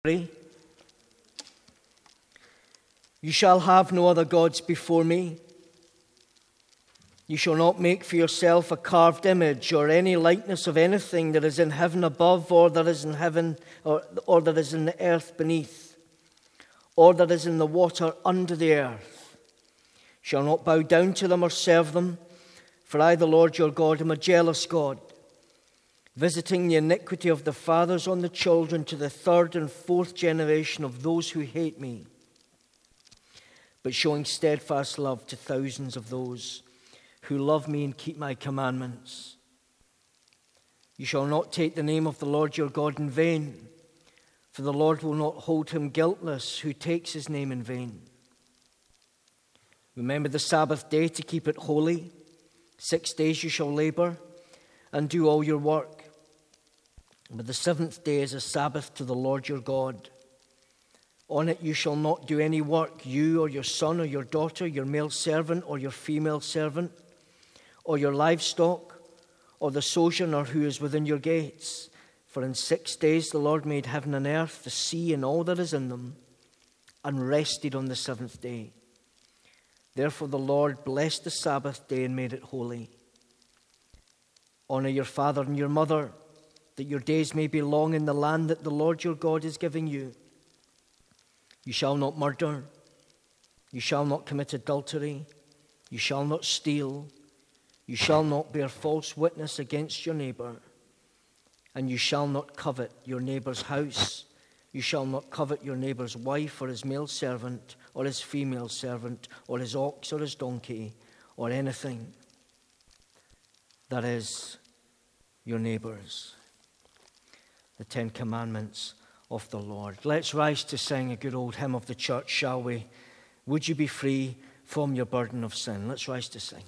You shall have no other gods before me. You shall not make for yourself a carved image or any likeness of anything that is in heaven above, or that is in heaven, or that is in the earth beneath, or that is in the water under the earth. You shall not bow down to them or serve them, for I, the Lord your God, am a jealous God, visiting the iniquity of the fathers on the children to the third and fourth generation of those who hate me, but showing steadfast love to thousands of those who love me and keep my commandments. You shall not take the name of the Lord your God in vain, for the Lord will not hold him guiltless who takes his name in vain. Remember the Sabbath day to keep it holy. 6 days you shall labor and do all your work. But the seventh day is a Sabbath to the Lord your God. On it you shall not do any work, you or your son or your daughter, your male servant or your female servant, or your livestock, or the sojourner who is within your gates. For in 6 days the Lord made heaven and earth, the sea and all that is in them, and rested on the seventh day. Therefore the Lord blessed the Sabbath day and made it holy. Honor your father and your mother, that your days may be long in the land that the Lord your God is giving you. You shall not murder. You shall not commit adultery. You shall not steal. You shall not bear false witness against your neighbor. And you shall not covet your neighbor's house. You shall not covet your neighbor's wife or his male servant or his female servant or his ox or his donkey or anything that is your neighbor's. The 10 Commandments of the Lord. Let's rise to sing a good old hymn of the church, shall we? Would you be free from your burden of sin? Let's rise to sing.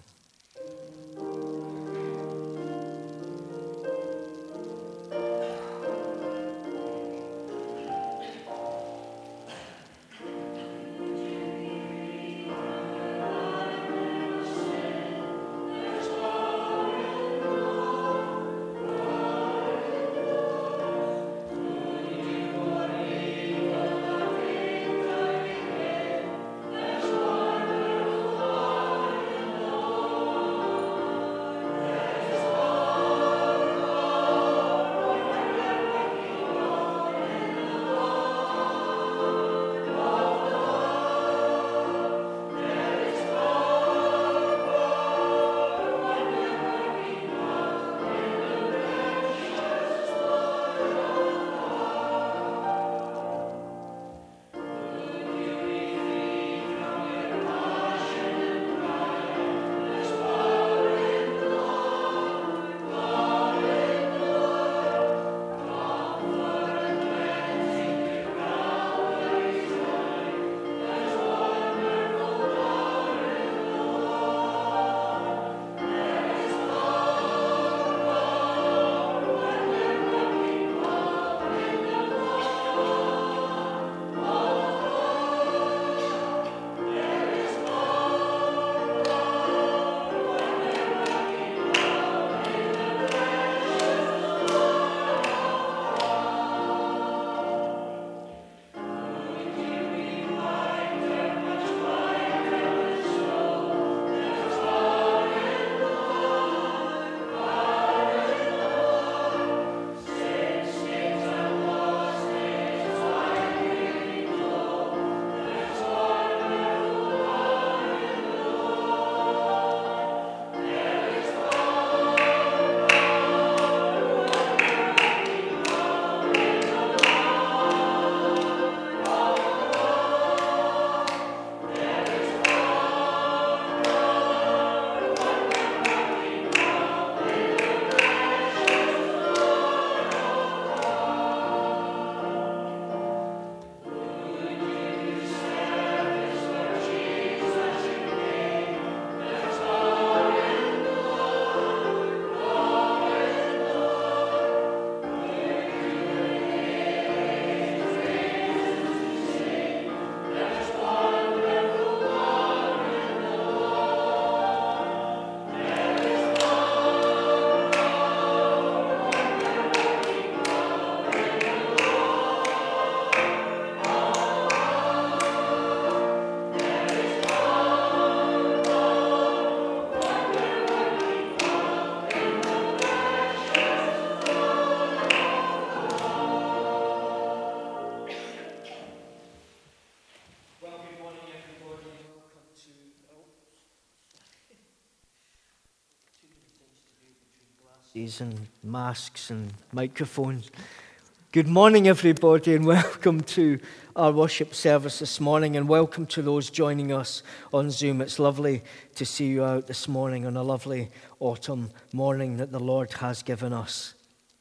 devices and masks and microphones. Good morning, everybody, and welcome to our worship service this morning, and welcome to those joining us on Zoom. It's lovely to see you out this morning on a lovely autumn morning that the Lord has given us.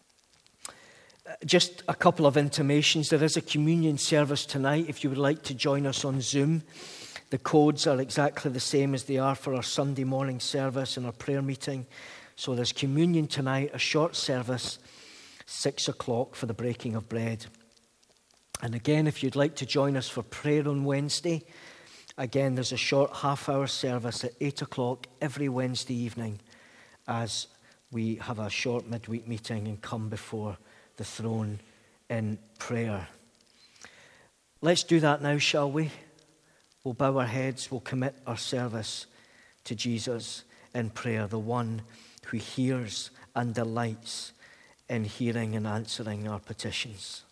Just a couple of intimations. There is a communion service tonight if you would like to join us on Zoom. The codes are exactly the same as they are for our Sunday morning service and our prayer meeting. So there's communion tonight, a short service, 6 o'clock for the breaking of bread. And again, if you'd like to join us for prayer on Wednesday, again, there's a short half-hour service at 8 o'clock every Wednesday evening as we have a short midweek meeting and come before the throne in prayer. Let's do that now, shall we? We'll bow our heads, we'll commit our service to Jesus in prayer, the one who hears and delights in hearing and answering our petitions.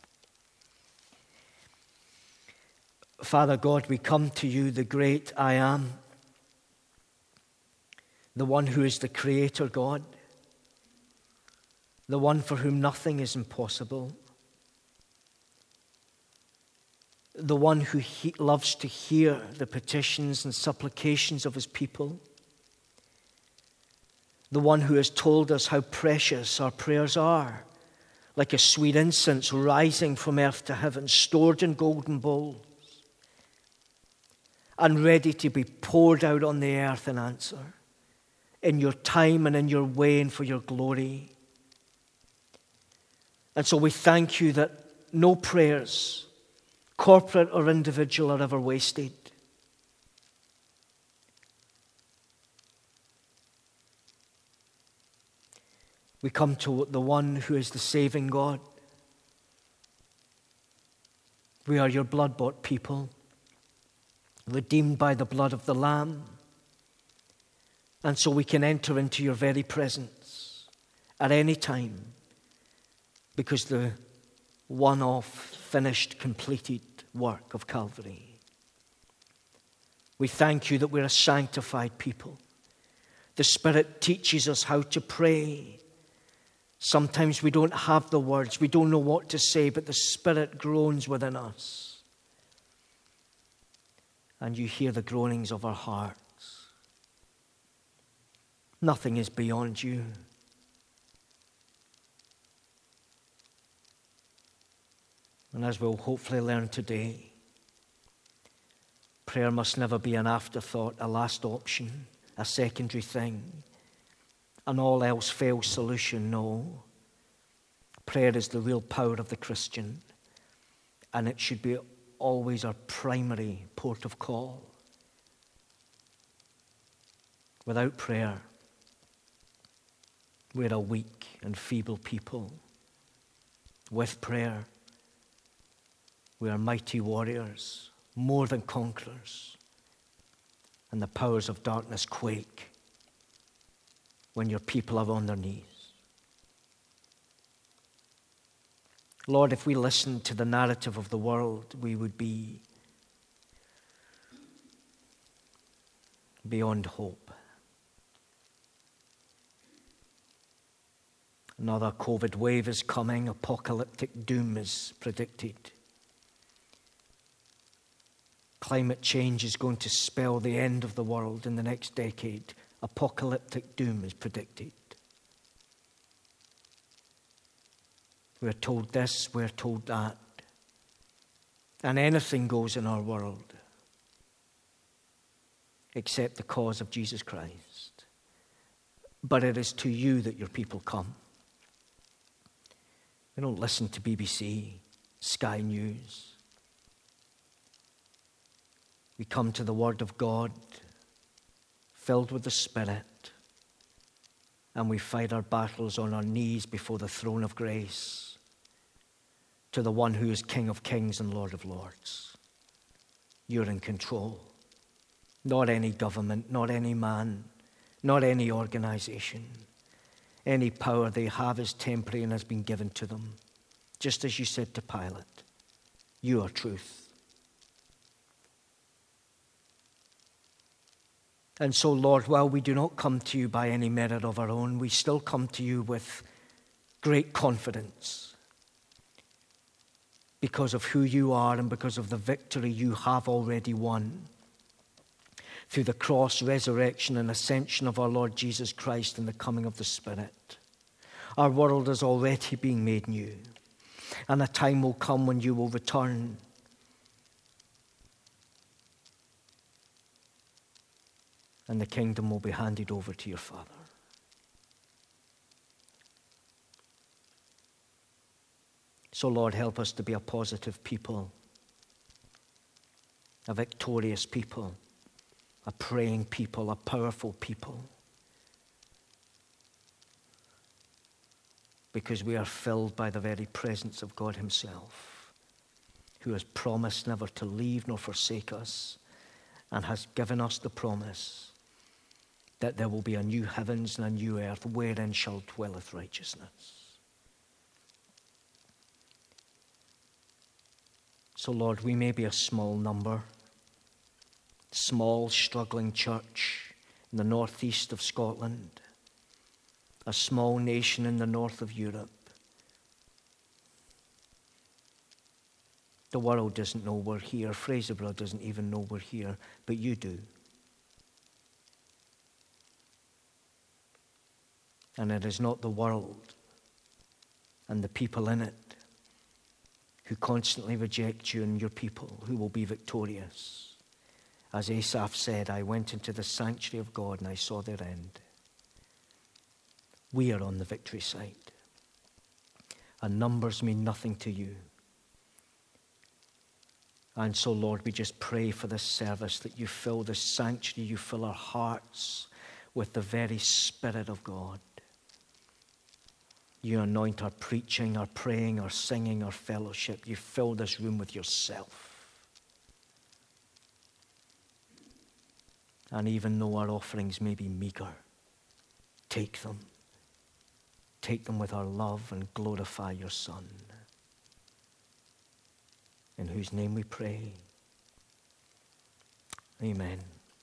Father God, we come to you, the great I Am, the one who is the Creator God, the one for whom nothing is impossible, the one who loves to hear the petitions and supplications of his people, the one who has told us how precious our prayers are, like a sweet incense rising from earth to heaven, stored in golden bowls, and ready to be poured out on the earth in answer, in your time and in your way and for your glory. And so we thank you that no prayers, corporate or individual, are ever wasted. We come to the one who is the saving God. We are your blood-bought people, redeemed by the blood of the Lamb. And so we can enter into your very presence at any time because the one-off, finished, completed work of Calvary. We thank you that we're a sanctified people. The Spirit teaches us how to pray. Sometimes we don't have the words, we don't know what to say, but the Spirit groans within us. And you hear the groanings of our hearts. Nothing is beyond you. And as we'll hopefully learn today, prayer must never be an afterthought, a last option, a secondary thing, an all-else-fails solution. No. Prayer is the real power of the Christian, and it should be always our primary port of call. Without prayer, we're a weak and feeble people. With prayer, we are mighty warriors, more than conquerors, and the powers of darkness quake when your people are on their knees. Lord, if we listened to the narrative of the world, we would be beyond hope. Another COVID wave is coming. Apocalyptic doom is predicted. Climate change is going to spell the end of the world in the next decade. Apocalyptic doom is predicted. We're told this, we're told that. And anything goes in our world except the cause of Jesus Christ. But it is to you that your people come. We don't listen to BBC, Sky News. We come to the Word of God, filled with the Spirit, and we fight our battles on our knees before the throne of grace, to the one who is King of Kings and Lord of Lords. You're in control. Not any government, not any man, not any organization. Any power they have is temporary and has been given to them. Just as you said to Pilate, you are truth. And so, Lord, while we do not come to you by any merit of our own, we still come to you with great confidence because of who you are and because of the victory you have already won through the cross, resurrection, and ascension of our Lord Jesus Christ and the coming of the Spirit. Our world is already being made new, and a time will come when you will return and the kingdom will be handed over to your Father. So, Lord, help us to be a positive people, a victorious people, a praying people, a powerful people, because we are filled by the very presence of God himself, who has promised never to leave nor forsake us and has given us the promise that there will be a new heavens and a new earth wherein shall dwelleth righteousness. So, Lord, we may be a small number, small, struggling church in the northeast of Scotland, a small nation in the north of Europe. The world doesn't know we're here. Fraserburgh doesn't even know we're here, but you do. And it is not the world and the people in it who constantly reject you and your people who will be victorious. As Asaph said, I went into the sanctuary of God and I saw their end. We are on the victory side. And numbers mean nothing to you. And so, Lord, we just pray for this service, that you fill this sanctuary, you fill our hearts with the very Spirit of God. You anoint our preaching, our praying, our singing, our fellowship. You fill this room with yourself. And even though our offerings may be meager, take them. Take them with our love and glorify your Son, in whose name we pray. Amen.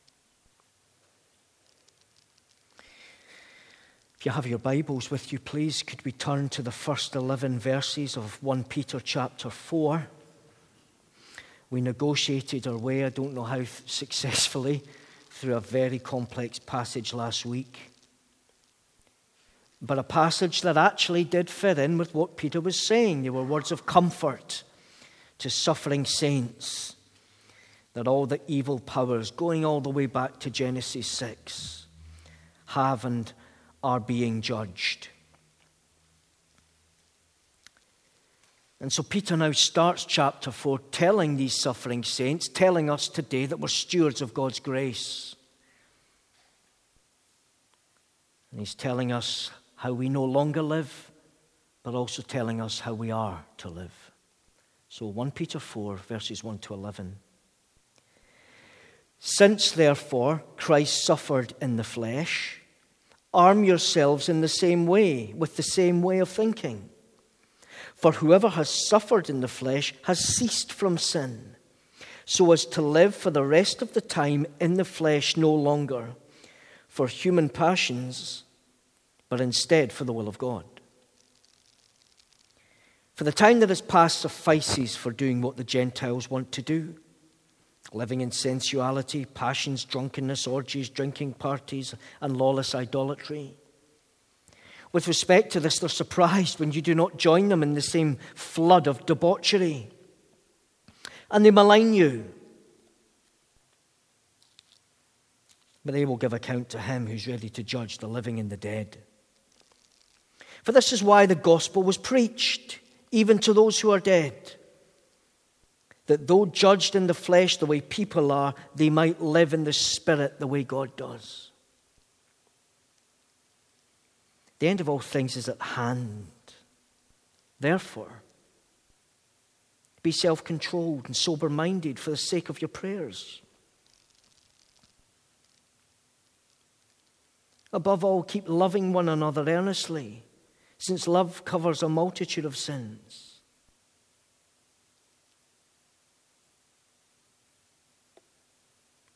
If you have your Bibles with you, please, could we turn to the first 11 verses of 1 Peter chapter 4. We negotiated our way, I don't know how successfully, through a very complex passage last week. But a passage that actually did fit in with what Peter was saying. They were words of comfort to suffering saints, that all the evil powers, going all the way back to Genesis 6, have and are being judged. And so Peter now starts chapter 4 telling these suffering saints, telling us today that we're stewards of God's grace. And he's telling us how we no longer live, but also telling us how we are to live. So 1 Peter 4, verses 1 to 11. Since, therefore, Christ suffered in the flesh, arm yourselves in the same way, with the same way of thinking. For whoever has suffered in the flesh has ceased from sin, so as to live for the rest of the time in the flesh no longer for human passions, but instead for the will of God. For the time that has passed suffices for doing what the Gentiles want to do, living in sensuality, passions, drunkenness, orgies, drinking parties, and lawless idolatry. With respect to this, they're surprised when you do not join them in the same flood of debauchery. And they malign you. But they will give account to him who's ready to judge the living and the dead. For this is why the gospel was preached, even to those who are dead, that though judged in the flesh the way people are, they might live in the spirit the way God does. The end of all things is at hand. Therefore, be self-controlled and sober-minded for the sake of your prayers. Above all, keep loving one another earnestly, since love covers a multitude of sins.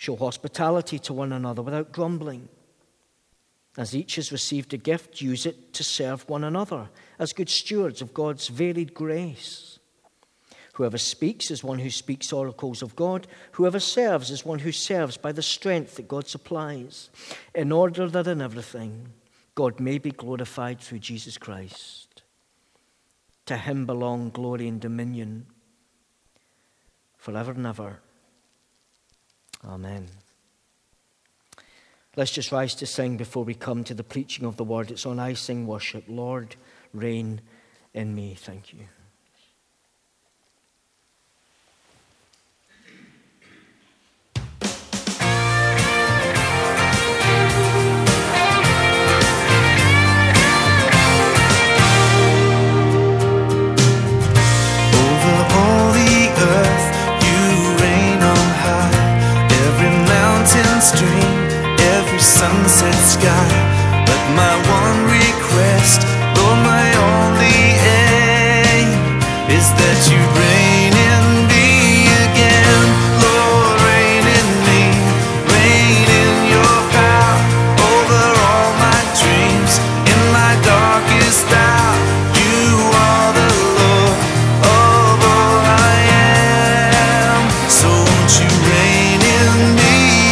Show hospitality to one another without grumbling. As each has received a gift, use it to serve one another as good stewards of God's varied grace. Whoever speaks is one who speaks oracles of God. Whoever serves is one who serves by the strength that God supplies, in order that in everything God may be glorified through Jesus Christ. To him belong glory and dominion forever and ever. Amen. Let's just rise to sing before we come to the preaching of the word. It's on I Sing Worship. Lord, reign in me. Thank you. Sunset sky, but my one request, Lord, my only aim is that you reign in me again. Lord, reign in me, reign in your power over all my dreams. In my darkest hour, you are the Lord of all I am. So won't you reign in me?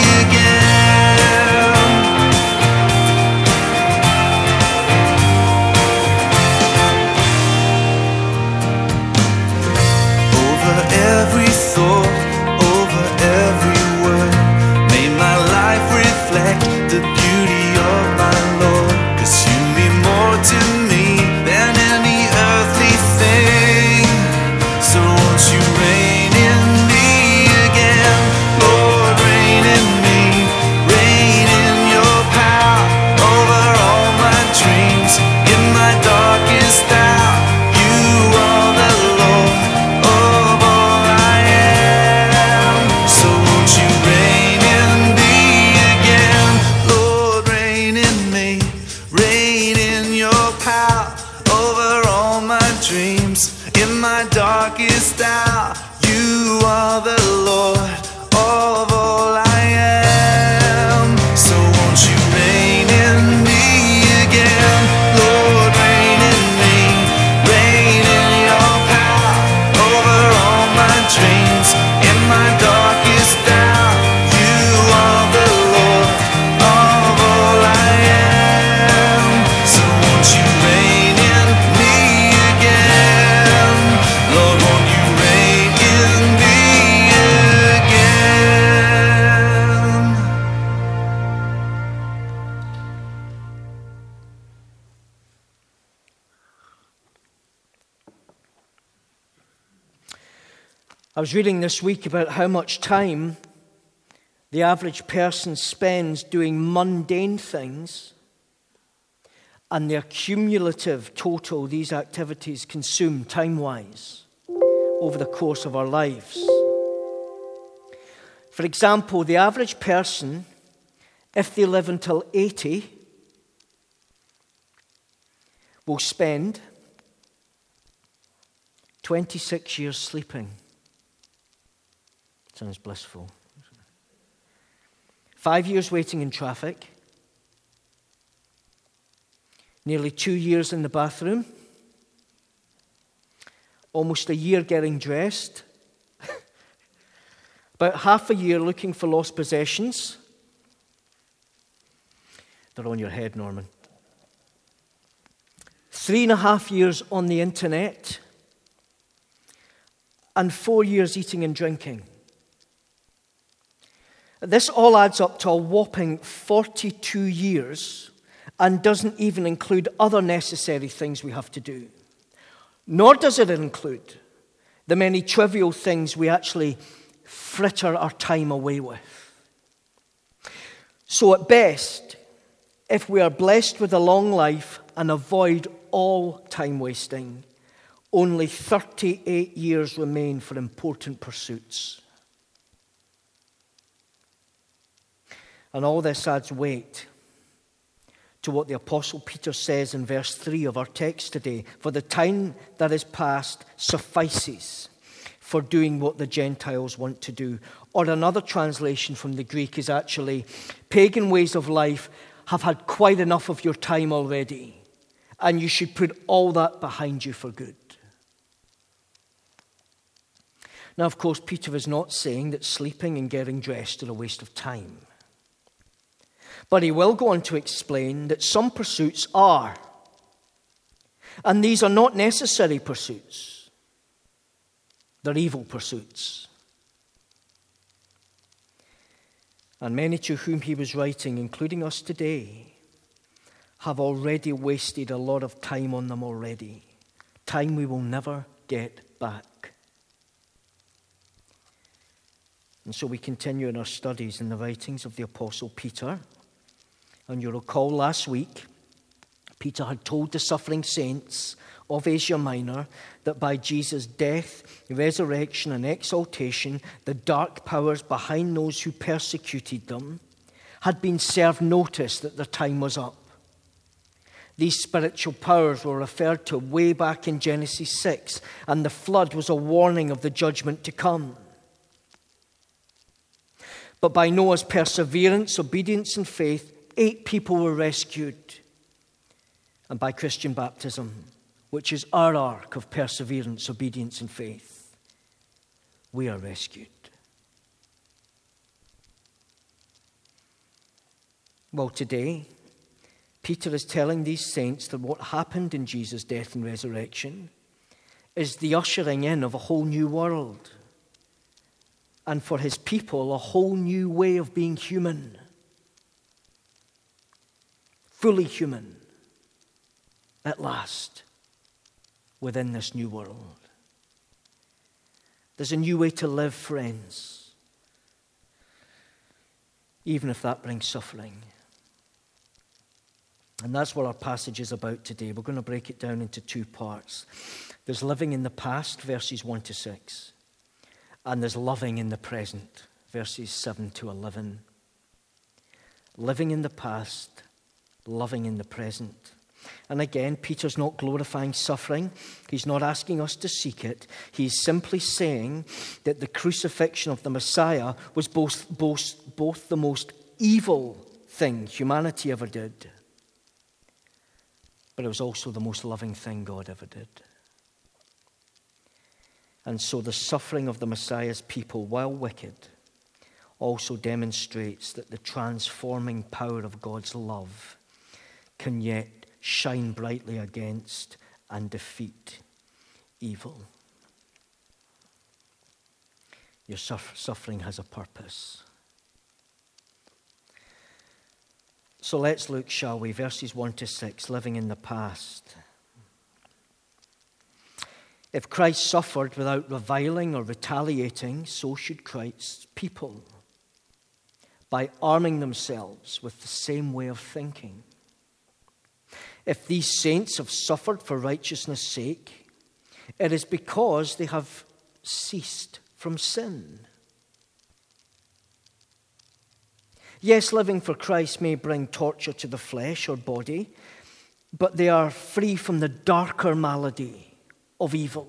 I was reading this week about how much time the average person spends doing mundane things, and their cumulative total these activities consume time-wise over the course of our lives. For example, the average person, if they live until 80, will spend 26 years sleeping. Sounds blissful. 5 years waiting in traffic. Nearly 2 years in the bathroom. Almost a year getting dressed. About half a year looking for lost possessions. They're on your head, Norman. 3.5 years on the internet. And 4 years eating and drinking. This all adds up to a whopping 42 years and doesn't even include other necessary things we have to do. Nor does it include the many trivial things we actually fritter our time away with. So at best, if we are blessed with a long life and avoid all time wasting, only 38 years remain for important pursuits. And all this adds weight to what the Apostle Peter says in verse 3 of our text today. For the time that is past suffices for doing what the Gentiles want to do. Or another translation from the Greek is actually, pagan ways of life have had quite enough of your time already, and you should put all that behind you for good. Now, of course, Peter is not saying that sleeping and getting dressed are a waste of time. But he will go on to explain that some pursuits are. And these are not necessary pursuits. They're evil pursuits. And many to whom he was writing, including us today, have already wasted a lot of time on them already. Time we will never get back. And so we continue in our studies in the writings of the Apostle Peter. And you recall last week, Peter had told the suffering saints of Asia Minor that by Jesus' death, resurrection, and exaltation, the dark powers behind those who persecuted them had been served notice that their time was up. These spiritual powers were referred to way back in Genesis 6, and the flood was a warning of the judgment to come. But by Noah's perseverance, obedience, and faith, 8 people were rescued. And by Christian baptism, which is our ark of perseverance, obedience, and faith, we are rescued. Well, today, Peter is telling these saints that what happened in Jesus' death and resurrection is the ushering in of a whole new world. And for his people, a whole new way of being human. Fully human, at last, within this new world. There's a new way to live, friends, even if that brings suffering. And that's what our passage is about today. We're going to break it down into 2 parts. There's living in the past, verses 1 to 6. And there's loving in the present, verses 7 to 11. Living in the past, loving in the present. And again, Peter's not glorifying suffering. He's not asking us to seek it. He's simply saying that the crucifixion of the Messiah was both the most evil thing humanity ever did, but it was also the most loving thing God ever did. And so the suffering of the Messiah's people, while wicked, also demonstrates that the transforming power of God's love can yet shine brightly against and defeat evil. Your suffering has a purpose. So let's look, shall we, verses 1 to 6, living in the past. If Christ suffered without reviling or retaliating, so should Christ's people, by arming themselves with the same way of thinking. If these saints have suffered for righteousness' sake, it is because they have ceased from sin. Yes, living for Christ may bring torture to the flesh or body, but they are free from the darker malady of evil.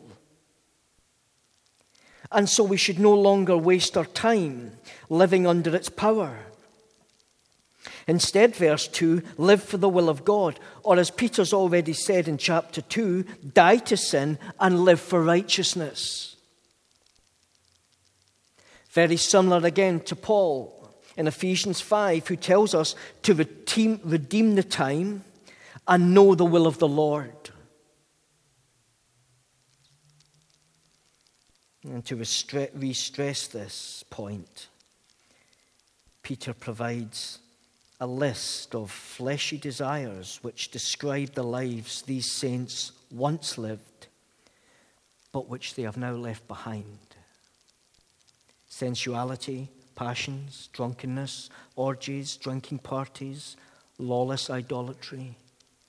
And so we should no longer waste our time living under its power. Instead, verse 2, live for the will of God. Or as Peter's already said in chapter 2, die to sin and live for righteousness. Very similar again to Paul in Ephesians 5, who tells us to redeem the time and know the will of the Lord. And to re-stress this point, Peter provides a list of fleshy desires which describe the lives these saints once lived, but which they have now left behind. Sensuality, passions, drunkenness, orgies, drinking parties, lawless idolatry.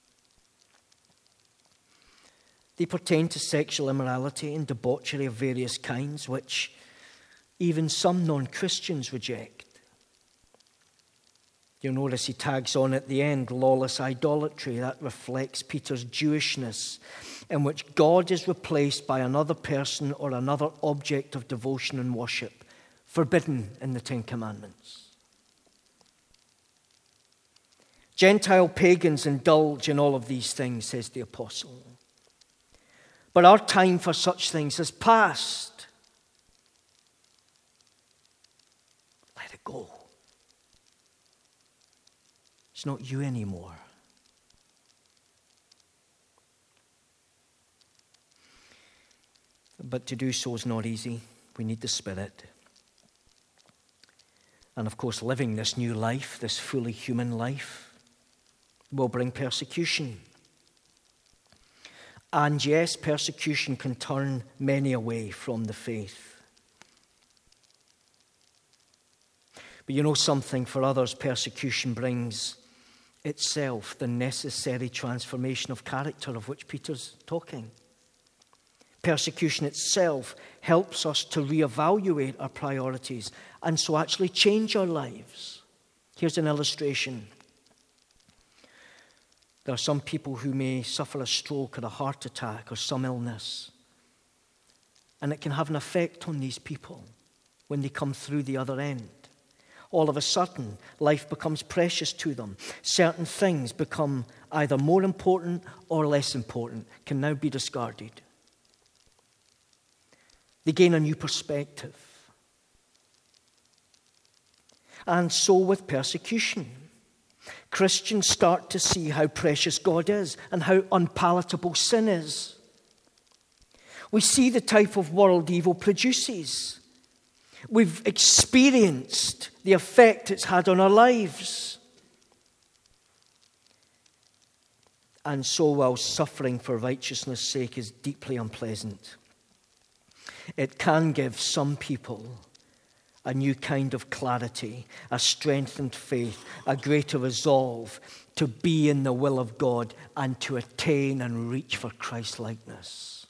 They pertain to sexual immorality and debauchery of various kinds, which even some non-Christians reject. You'll notice he tags on at the end, lawless idolatry. That reflects Peter's Jewishness. in which God is replaced by another person or another object of devotion and worship, forbidden in the Ten Commandments. Gentile pagans indulge in all of these things, says the apostle. But our time for such things has passed. Let it go. It's not you anymore. But to do so is not easy. We need the Spirit. And of course, living this new life, this fully human life, will bring persecution. And yes, persecution can turn many away from the faith. But you know something, for others, persecution brings itself the necessary transformation of character of which Peter's talking. Persecution itself helps us to reevaluate our priorities and so actually change our lives. Here's an illustration. There are some people who may suffer a stroke or a heart attack or some illness. And it can have an effect on these people when they come through the other end. All of a sudden, life becomes precious to them. Certain things become either more important or less important, can now be discarded. They gain a new perspective. And so with persecution. Christians start to see how precious God is and how unpalatable sin is. We see the type of world evil produces. We've experienced the effect it's had on our lives. And so, while suffering for righteousness' sake is deeply unpleasant, it can give some people a new kind of clarity, a strengthened faith, a greater resolve to be in the will of God and to attain and reach for Christ-likeness.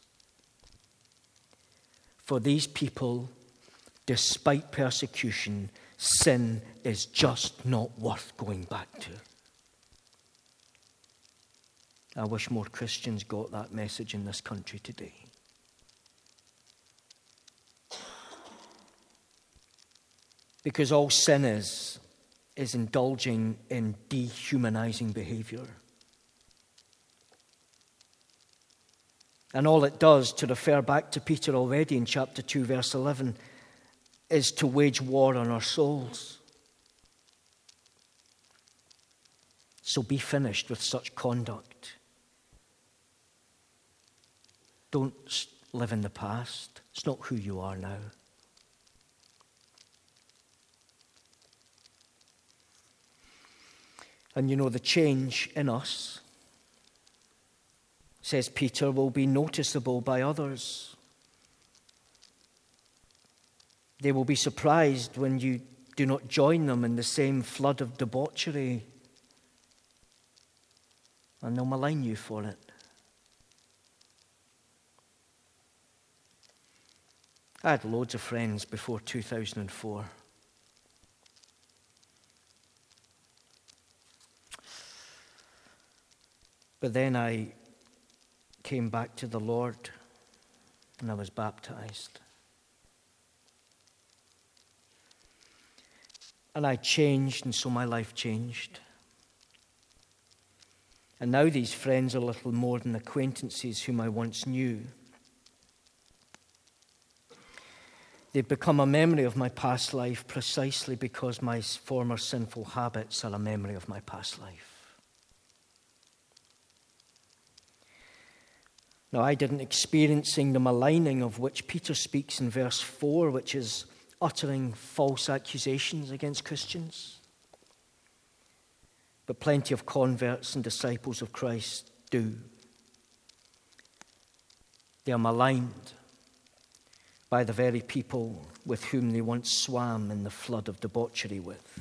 For these people, despite persecution, sin is just not worth going back to. I wish more Christians got that message in this country today. Because all sin is indulging in dehumanizing behavior. And all it does, to refer back to Peter already in chapter 2, verse 11, is to wage war on our souls. So be finished with such conduct. Don't live in the past. It's not who you are now. And you know, the change in us, says Peter, will be noticeable by others. They will be surprised when you do not join them in the same flood of debauchery, and they'll malign you for it. I had loads of friends before 2004. But then I came back to the Lord and I was baptized. And I changed, and so my life changed. And now these friends are little more than acquaintances whom I once knew. They've become a memory of my past life precisely because my former sinful habits are a memory of my past life. Now, I didn't experiencing the maligning of which Peter speaks in verse 4, which is uttering false accusations against Christians. But plenty of converts and disciples of Christ do. They are maligned by the very people with whom they once swam in the flood of debauchery with.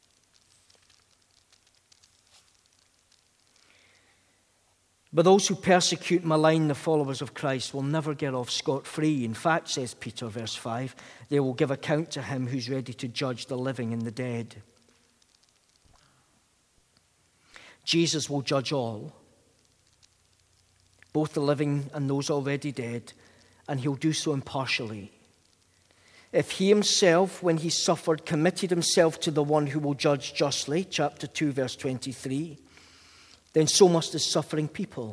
But those who persecute and malign the followers of Christ will never get off scot-free. In fact, says Peter, verse 5, they will give account to him who's ready to judge the living and the dead. Jesus will judge all. both the living and those already dead, and he'll do so impartially. If he himself, when he suffered, committed himself to the one who will judge justly, chapter 2, verse 23, then so must his suffering people.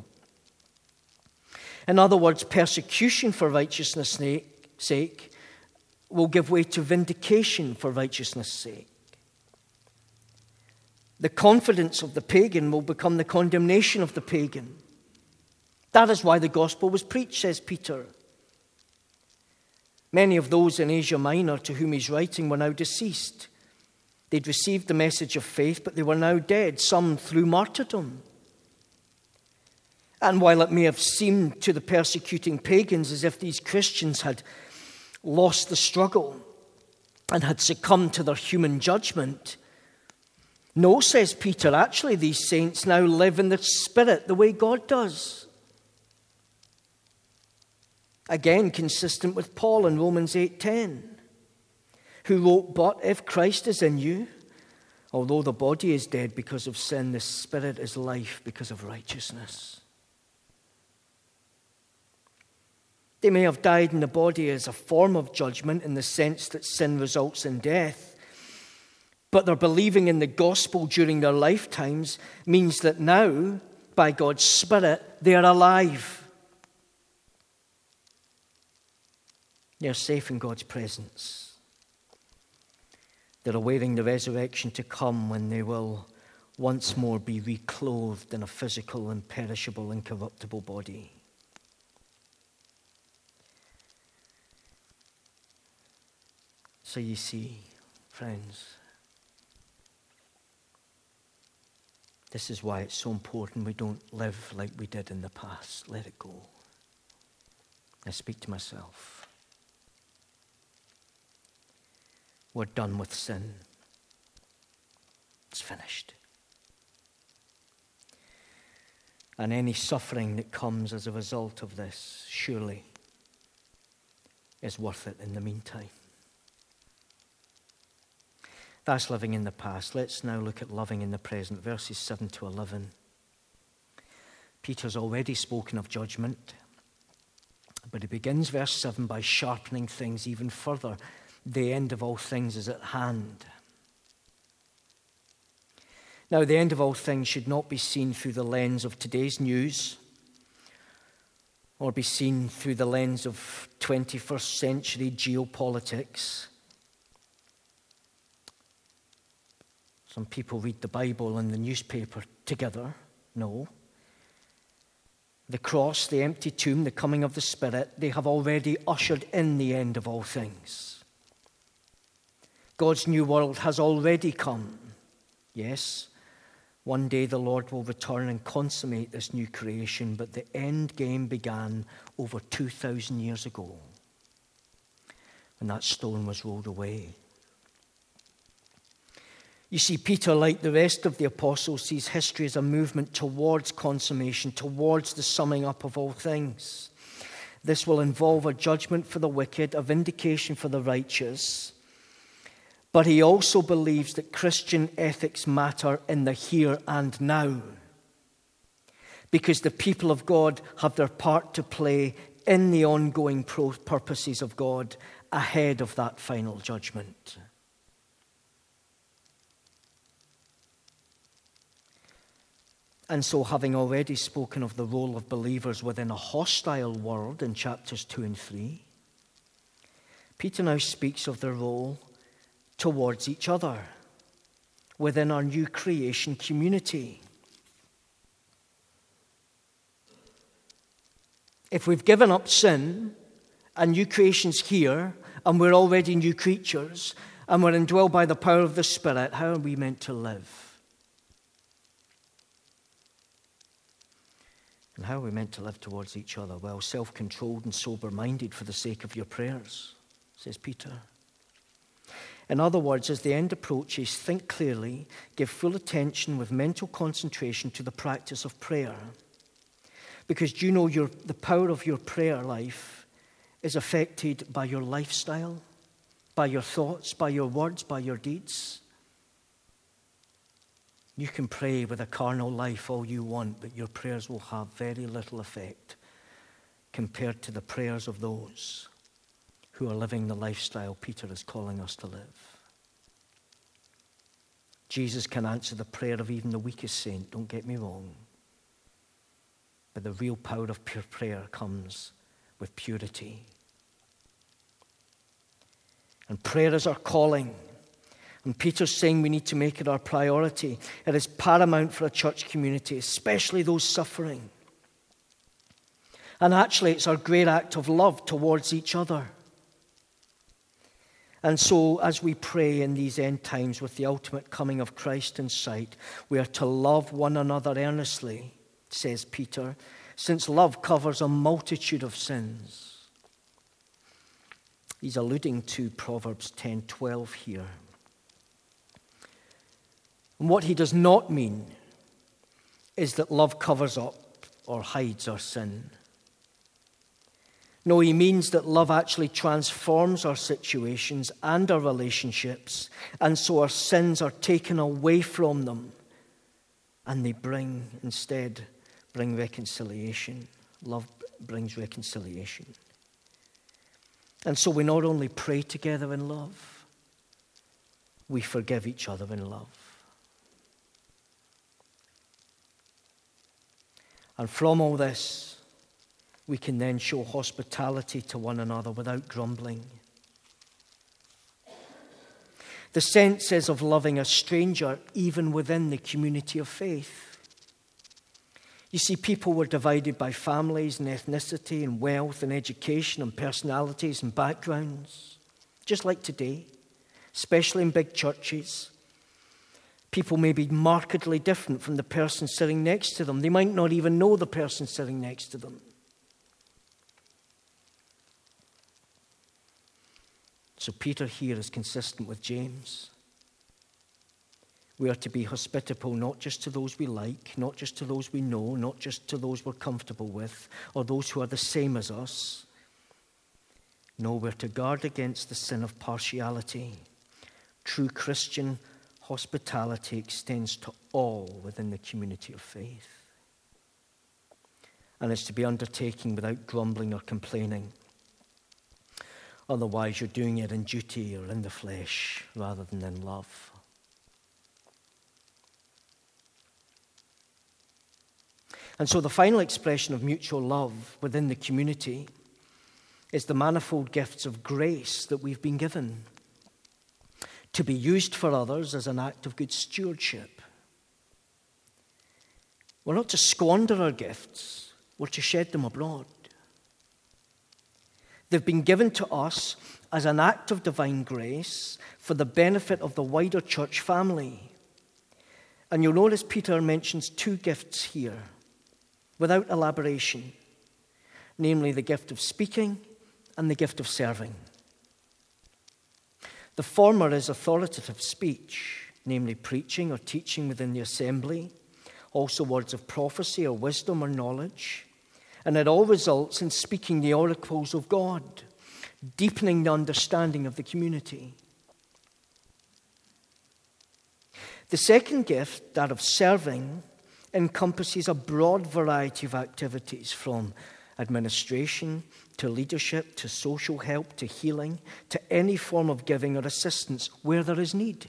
In other words, persecution for righteousness' sake will give way to vindication for righteousness' sake. The confidence of the pagan will become the condemnation of the pagan. That is why the gospel was preached, says Peter. Many of those in Asia Minor to whom he's writing were now deceased. They'd received the message of faith, but they were now dead, some through martyrdom. And while it may have seemed to the persecuting pagans as if these Christians had lost the struggle and had succumbed to their human judgment, no, says Peter, actually these saints now live in the Spirit the way God does. Again, consistent with Paul in Romans 8:10, who wrote, "But if Christ is in you, although the body is dead because of sin, the Spirit is life because of righteousness." They may have died in the body as a form of judgment in the sense that sin results in death, but their believing in the gospel during their lifetimes means that now, by God's Spirit, they are alive. They are safe in God's presence. They're awaiting the resurrection to come when they will once more be reclothed in a physical, imperishable, incorruptible body. So you see, friends, this is why it's so important we don't live like we did in the past. Let it go. I speak to myself. We're done with sin. It's finished. And any suffering that comes as a result of this, surely, is worth it in the meantime. That's living in the past. Let's now look at living in the present, verses 7 to 11. Peter's already spoken of judgment, but he begins verse 7 by sharpening things even further. The end of all things is at hand. Now, the end of all things should not be seen through the lens of today's news or be seen through the lens of 21st century geopolitics. Some people read the Bible and the newspaper together. No. The cross, the empty tomb, the coming of the Spirit, they have already ushered in the end of all things. God's new world has already come. Yes, one day the Lord will return and consummate this new creation, but the end game began over 2,000 years ago when that stone was rolled away. You see, Peter, like the rest of the apostles, sees history as a movement towards consummation, towards the summing up of all things. This will involve a judgment for the wicked, a vindication for the righteous. But he also believes that Christian ethics matter in the here and now, because the people of God have their part to play in the ongoing purposes of God ahead of that final judgment. And so, having already spoken of the role of believers within a hostile world in chapters 2 and 3, Peter now speaks of their role towards each other within our new creation community. If we've given up sin and new creation's here and we're already new creatures and we're indwelled by the power of the Spirit, how are we meant to live? And how are we meant to live towards each other? Well, self-controlled and sober-minded for the sake of your prayers, says Peter. In other words, as the end approaches, think clearly, give full attention with mental concentration to the practice of prayer. Because do you know the power of your prayer life is affected by your lifestyle, by your thoughts, by your words, by your deeds? You can pray with a carnal life all you want, but your prayers will have very little effect compared to the prayers of those who are living the lifestyle Peter is calling us to live. Jesus can answer the prayer of even the weakest saint, don't get me wrong. But the real power of pure prayer comes with purity. And prayer is our calling. And Peter's saying we need to make it our priority. It is paramount for a church community, especially those suffering. And actually, it's our great act of love towards each other. And so, as we pray in these end times with the ultimate coming of Christ in sight, we are to love one another earnestly, says Peter, since love covers a multitude of sins. He's alluding to Proverbs 10:12 here. And what he does not mean is that love covers up or hides our sin. No, he means that love actually transforms our situations and our relationships, and so our sins are taken away from them, and they instead bring reconciliation. Love brings reconciliation. And so we not only pray together in love, we forgive each other in love. And from all this, we can then show hospitality to one another without grumbling. The sense is of loving a stranger even within the community of faith. You see, people were divided by families and ethnicity and wealth and education and personalities and backgrounds, just like today, especially in big churches. People may be markedly different from the person sitting next to them. They might not even know the person sitting next to them. So Peter here is consistent with James. We are to be hospitable not just to those we like, not just to those we know, not just to those we're comfortable with, or those who are the same as us. No, we're to guard against the sin of partiality. True Christian hospitality extends to all within the community of faith. And it's to be undertaken without grumbling or complaining. Otherwise, you're doing it in duty or in the flesh rather than in love. And so the final expression of mutual love within the community is the manifold gifts of grace that we've been given to be used for others as an act of good stewardship. We're not to squander our gifts, we're to shed them abroad. They've been given to us as an act of divine grace for the benefit of the wider church family. And you'll notice Peter mentions two gifts here without elaboration, namely the gift of speaking and the gift of serving. The former is authoritative speech, namely preaching or teaching within the assembly, also words of prophecy or wisdom or knowledge. And it all results in speaking the oracles of God, deepening the understanding of the community. The second gift, that of serving, encompasses a broad variety of activities from administration to leadership to social help to healing to any form of giving or assistance where there is need.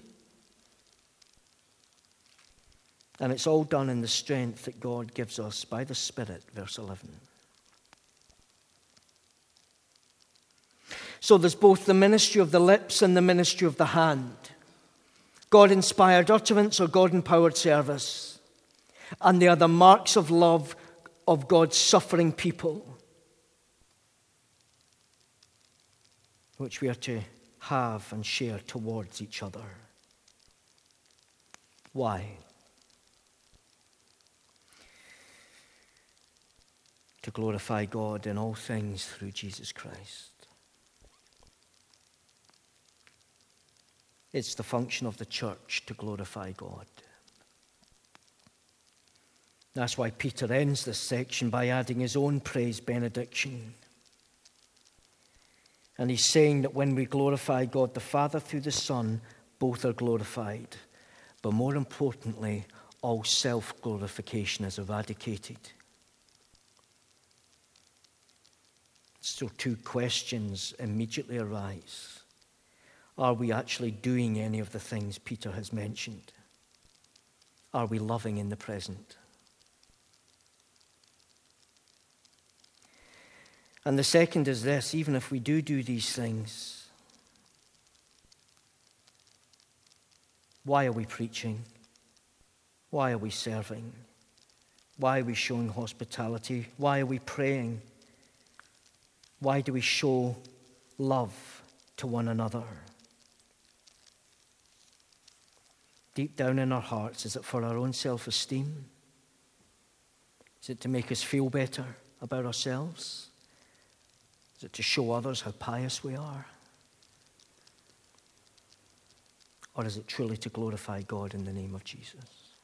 And it's all done in the strength that God gives us by the Spirit, verse 11. So there's both the ministry of the lips and the ministry of the hand. God-inspired utterance or God-empowered service. And they are the marks of love of God's suffering people, which we are to have and share towards each other. Why? To glorify God in all things through Jesus Christ. It's the function of the church to glorify God. That's why Peter ends this section by adding his own praise benediction. And he's saying that when we glorify God the Father through the Son, both are glorified. But more importantly, all self-glorification is eradicated. So 2 questions immediately arise. Are we actually doing any of the things Peter has mentioned? Are we loving in the present? And the second is this: even if we do these things, why are we preaching? Why are we serving? Why are we showing hospitality? Why are we praying? Why do we show love to one another? Deep down in our hearts, is it for our own self-esteem? Is it to make us feel better about ourselves? Is it to show others how pious we are? Or is it truly to glorify God in the name of Jesus?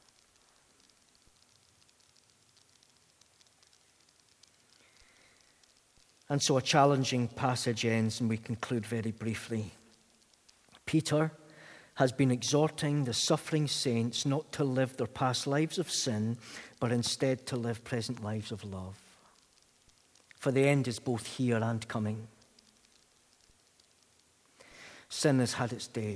And so a challenging passage ends, and we conclude very briefly. Peter has been exhorting the suffering saints not to live their past lives of sin, but instead to live present lives of love. For the end is both here and coming. Sin has had its day.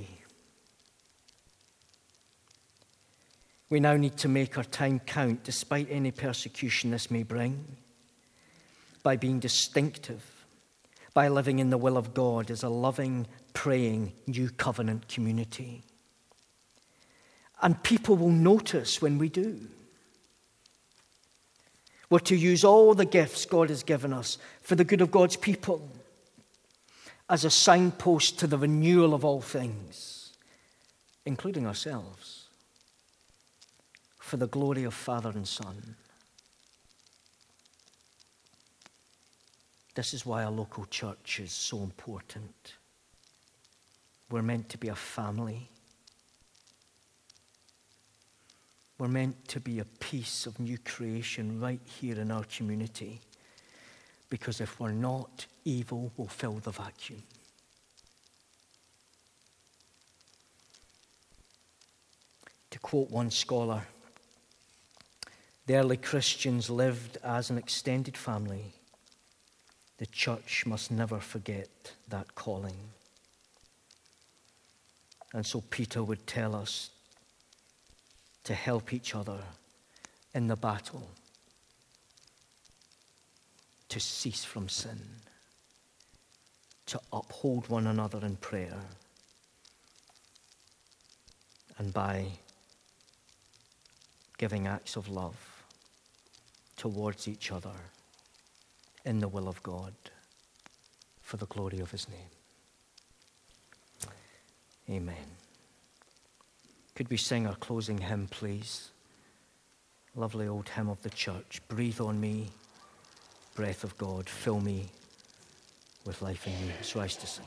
We now need to make our time count, despite any persecution this may bring, by being distinctive, by living in the will of God as a loving, praying, new covenant community. And people will notice when we do. We're to use all the gifts God has given us for the good of God's people as a signpost to the renewal of all things, including ourselves, for the glory of Father and Son. This is why a local church is so important. We're meant to be a family. We're meant to be a piece of new creation right here in our community. Because if we're not, evil will fill the vacuum. To quote one scholar, the early Christians lived as an extended family. The church must never forget that calling. And so Peter would tell us to help each other in the battle, to cease from sin, to uphold one another in prayer, and by giving acts of love towards each other in the will of God for the glory of his name. Amen. Could we sing our closing hymn, please? Lovely old hymn of the church. Breathe on me, breath of God, fill me with life in you. Let's rise to sing.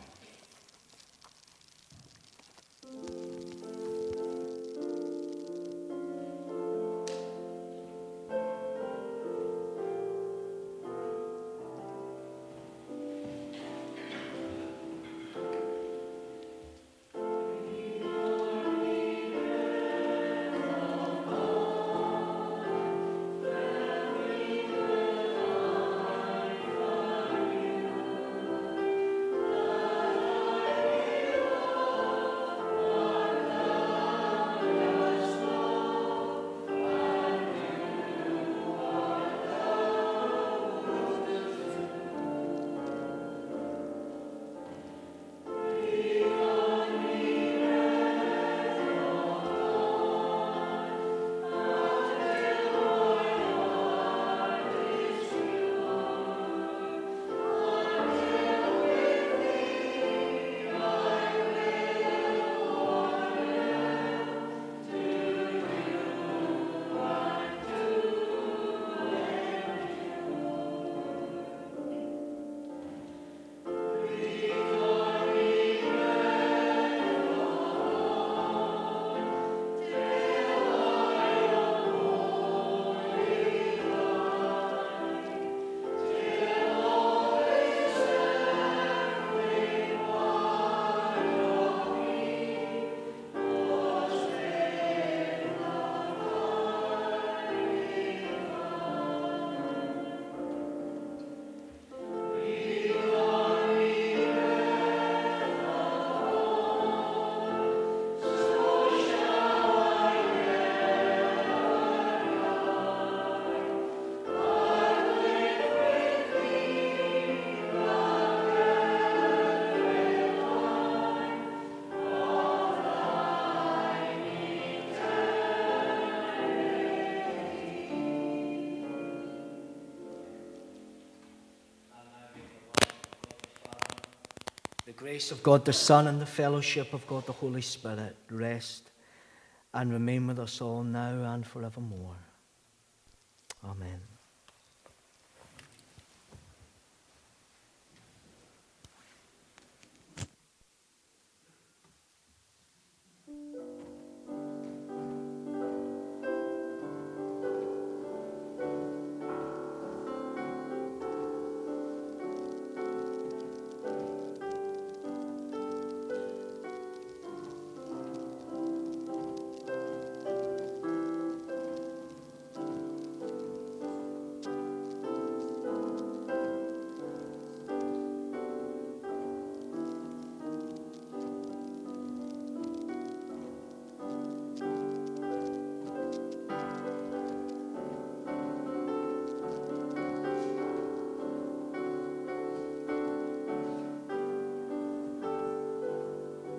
grace of God the Son and the fellowship of God the Holy Spirit rest and remain with us all now and forevermore. Amen.